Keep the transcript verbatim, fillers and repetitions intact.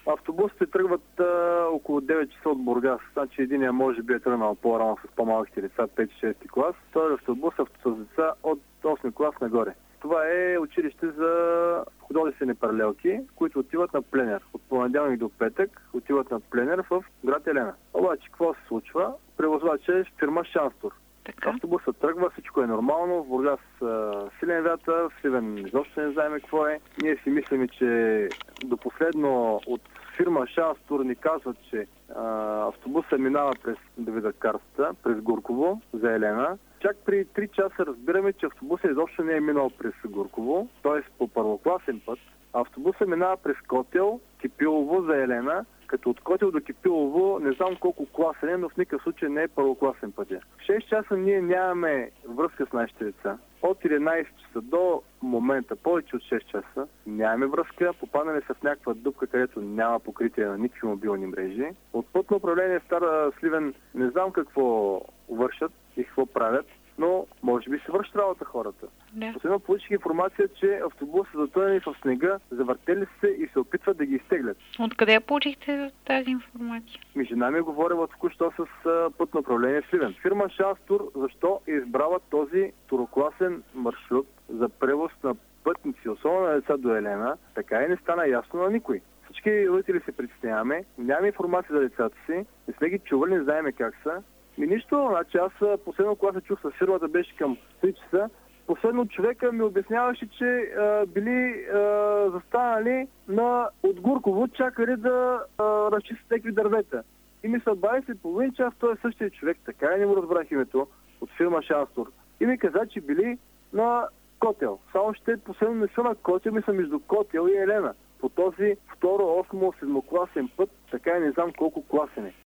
Автобусите тръгват а, около девет часа от Бургас. Значи единия може би е тръгнал по-рано с по-малките деца, пети-шести клас. Той е автобус с деца от осми клас нагоре. Това е училище за художествени паралелки, които отиват на пленер. От понеделник до петък отиват на пленер в град Елена. Обаче, какво се случва? Превозвача е фирма Шанстор. Така. Автобусът тръгва, всичко е нормално, в Бургас силен вятър, в Сливен изобщо не знаем какво е. Ние си мислим, че до последно от фирма Шанстор ни казват, че а, автобусът минава през Давида Карста, през Гурково за Елена. Чак при три часа разбираме, че автобусът изобщо не е минал през Гурково, т.е. по първокласен път. Автобусът минава през Котел, Кипилово за Елена, като от Котел до Кипилово не знам колко класен, но в никакъв случай не е първокласен път. В шест часа ние нямаме връзка с нашите деца. От единайсет часа до момента, повече от шест часа, нямаме връзка, попаднали са в някаква дупка, където няма покритие на никакви мобилни мрежи. От пътно управление Стара Сливен не знам какво вършат и какво правят, но може би се вършат работа хората. Да. Последно получих информация, че автобусът затънали в снега, завъртели се и се опитват да ги изтеглят. Откъде я получихте тази информация? Ми жена ми е говорила току-що с а, пътно управление Сливен. Фирма Шанстор защо е избрала този второкласен маршрут за превоз на пътници, особено на деца до Елена, така и не стана ясно на никой. Всички родители се притесняваме, нямаме информация за децата си, не сме ги чували, не знаеме как са. Ми нищо, значи аз последно, когато се чух с фирмата, беше към три часа. Последно човека ми обясняваше, че а, били а, застанали на от Гурково, чакали да а, разчистят някакви дървета. И ми се бави се половин час, той е същия човек, така и не му разбрах името, от фирма Шанстор. И ми каза, че били на Котел. Само ще последно не са на Котел, ми са между Котел и Елена. По този второ, осмо, седмокласен път, така и не знам колко класен е.